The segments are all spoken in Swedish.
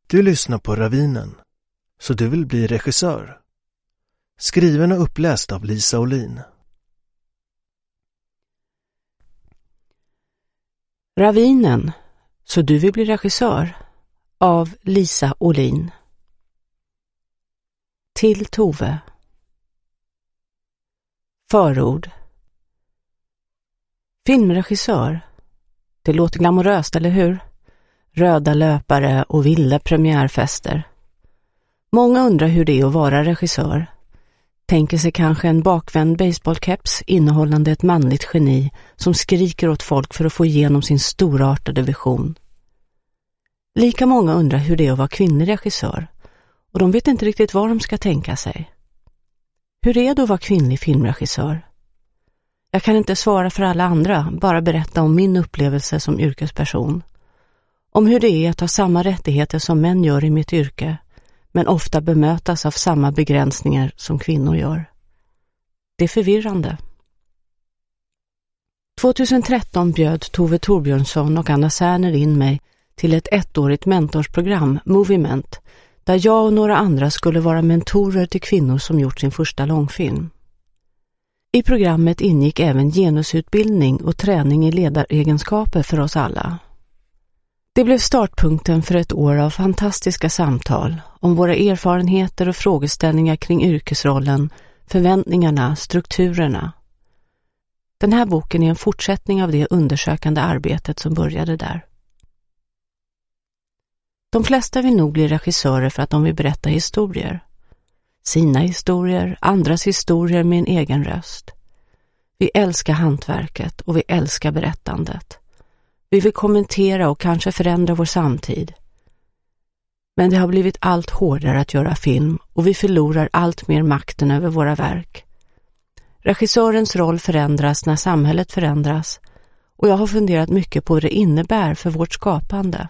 Du lyssnar på Ravinen, så du vill bli regissör. Skriven och uppläst av Lisa Olin. Ravinen, så du vill bli regissör, av Lisa Olin. Till Tove. Förord. Filmregissör. Det låter glamoröst, eller hur? Röda löpare och vilda premiärfester. Många undrar hur det är att vara regissör. Tänker sig kanske en bakvänd baseballkeps innehållande ett manligt geni som skriker åt folk för att få igenom sin storartade vision. Lika många undrar hur det är att vara kvinnlig regissör, och de vet inte riktigt vad de ska tänka sig. Hur är det att vara kvinnlig filmregissör? Jag kan inte svara för alla andra, bara berätta om min upplevelse som yrkesperson. Om hur det är att ha samma rättigheter som män gör i mitt yrke, men ofta bemötas av samma begränsningar som kvinnor gör. Det är förvirrande. 2013 bjöd Tove Torbjörnsson och Anna Särner in mig till ett ettårigt mentorsprogram, Movement, där jag och några andra skulle vara mentorer till kvinnor som gjort sin första långfilm. I programmet ingick även genusutbildning och träning i ledaregenskaper för oss alla. Det blev startpunkten för ett år av fantastiska samtal om våra erfarenheter och frågeställningar kring yrkesrollen, förväntningarna, strukturerna. Den här boken är en fortsättning av det undersökande arbetet som började där. De flesta vill nog bli regissörer för att de vill berätta historier. Sina historier, andras historier med en egen röst. Vi älskar hantverket och vi älskar berättandet. Vi vill kommentera och kanske förändra vår samtid. Men det har blivit allt hårdare att göra film och vi förlorar allt mer makten över våra verk. Regissörens roll förändras när samhället förändras och jag har funderat mycket på vad det innebär för vårt skapande.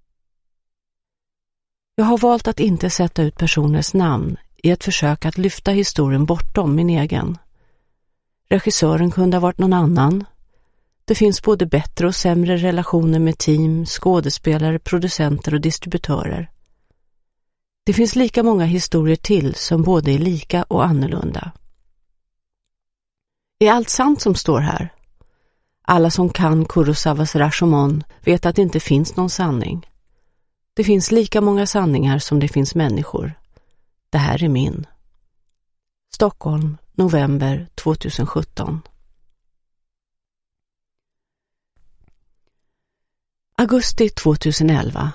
Jag har valt att inte sätta ut personers namn i ett försök att lyfta historien bortom min egen. Regissören kunde ha varit någon annan. Det finns både bättre och sämre relationer med team, skådespelare, producenter och distributörer. Det finns lika många historier till som både är lika och annorlunda. Är allt sant som står här? Alla som kan Kurosawas Rashomon vet att det inte finns någon sanning. Det finns lika många sanningar som det finns människor. Det här är min. Stockholm, november 2017. Augusti 2011.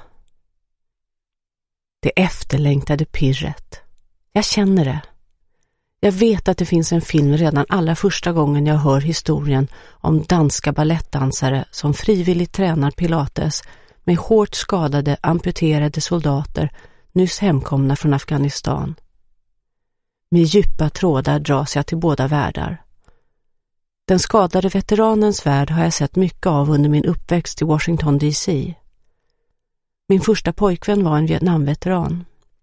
Det efterlängtade pirret. Jag känner det. Jag vet att det finns en film redan allra första gången jag hör historien om danska ballettdansare som frivilligt tränar pilates med hårt skadade, amputerade soldater nyss hemkomna från Afghanistan. Med djupa trådar dras jag till båda världar. Den skadade veteranens värld har jag sett mycket av under min uppväxt i Washington DC. Min första pojkvän var en Vietnamveteran.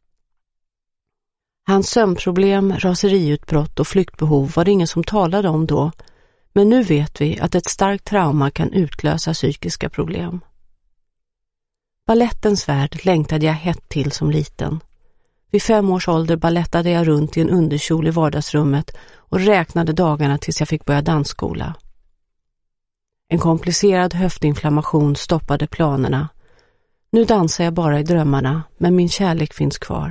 Hans sömnproblem, raseriutbrott och flyktbehov var det ingen som talade om då, men nu vet vi att ett starkt trauma kan utlösa psykiska problem. Ballettens värld längtade jag hett till som liten. Vid 5 års ålder ballettade jag runt i en underkjol i vardagsrummet och räknade dagarna tills jag fick börja dansskola. En komplicerad höftinflammation stoppade planerna. Nu dansar jag bara i drömmarna, men min kärlek finns kvar.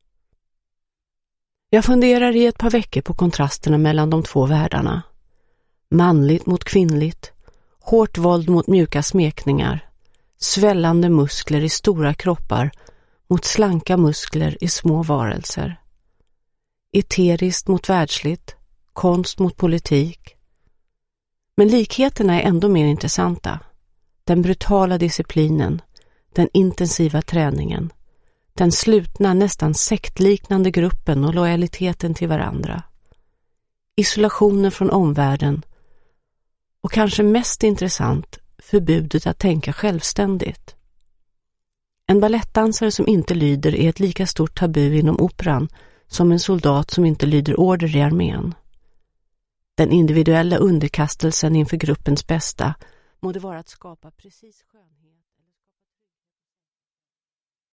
Jag funderar i ett par veckor på kontrasterna mellan de två världarna. Manligt mot kvinnligt, hårt våld mot mjuka smekningar, svällande muskler i stora kroppar mot slanka muskler i små varelser. Eteriskt mot världsligt, konst mot politik. Men likheterna är ändå mer intressanta. Den brutala disciplinen, den intensiva träningen, den slutna, nästan sektliknande gruppen och lojaliteten till varandra. Isolationen från omvärlden och kanske mest intressant, förbudet att tänka självständigt. En ballettdansare som inte lyder är ett lika stort tabu inom operan som en soldat som inte lyder order i armén. Den individuella underkastelsen inför gruppens bästa må det vara att skapa precis skönhet.